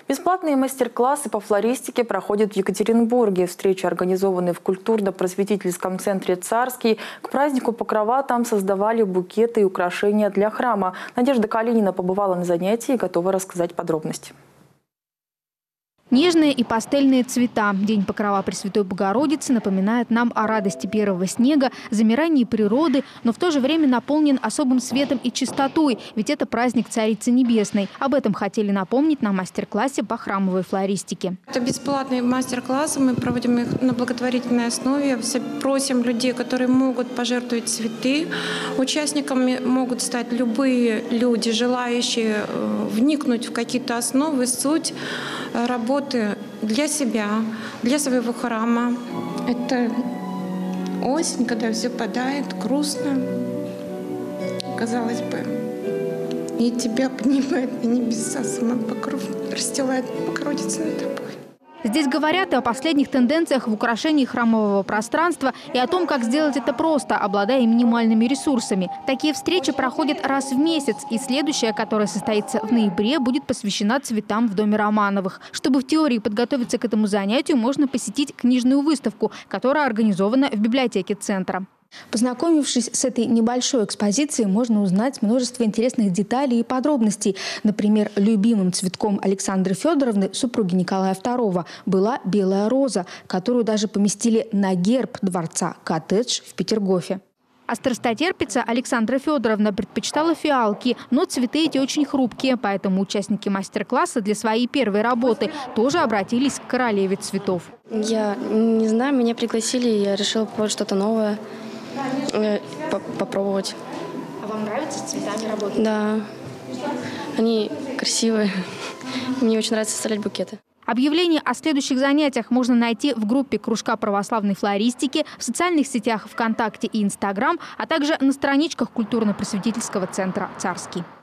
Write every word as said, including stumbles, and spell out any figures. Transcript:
Бесплатные мастер-классы по флористике проходят в Екатеринбурге. Встречи, организованные в культурно-просветительском центре «Царский». К празднику Покрова там создавали букеты и украшения для храма. Надежда Калинина побывала на занятии и готова рассказать подробности. Нежные и пастельные цвета. День Покрова Пресвятой Богородицы напоминает нам о радости первого снега, замирании природы, но в то же время наполнен особым светом и чистотой, ведь это праздник Царицы Небесной. Об этом хотели напомнить на мастер-классе по храмовой флористике. Это бесплатные мастер-классы, мы проводим их на благотворительной основе. Просим людей, которые могут пожертвовать цветы. Участниками могут стать любые люди, желающие вникнуть в какие-то основы, суть работы для себя, для своего храма. Это осень, когда все падает, грустно, казалось бы. И тебя поднимает на небеса, сама покров расстилает Богородица над тобой. Здесь говорят и о последних тенденциях в украшении храмового пространства и о том, как сделать это просто, обладая минимальными ресурсами. Такие встречи проходят раз в месяц, и следующая, которая состоится в ноябре, будет посвящена цветам в доме Романовых. Чтобы в теории подготовиться к этому занятию, можно посетить книжную выставку, которая организована в библиотеке центра. Познакомившись с этой небольшой экспозицией, можно узнать множество интересных деталей и подробностей. Например, любимым цветком Александры Федоровны, супруги Николая второго, была белая роза, которую даже поместили на герб дворца «Коттедж» в Петергофе. А страстотерпица Александра Федоровна предпочитала фиалки, но цветы эти очень хрупкие, поэтому участники мастер-класса для своей первой работы тоже обратились к королеве цветов. Я не знаю, меня пригласили, я решила попробовать что-то новое. Попробовать. А вам нравится с цветами работать? Да, они красивые. Мне очень нравится составлять букеты. Объявление о следующих занятиях можно найти в группе Кружка православной флористики, в социальных сетях ВКонтакте и Инстаграм, а также на страничках культурно-просветительского центра «Царский».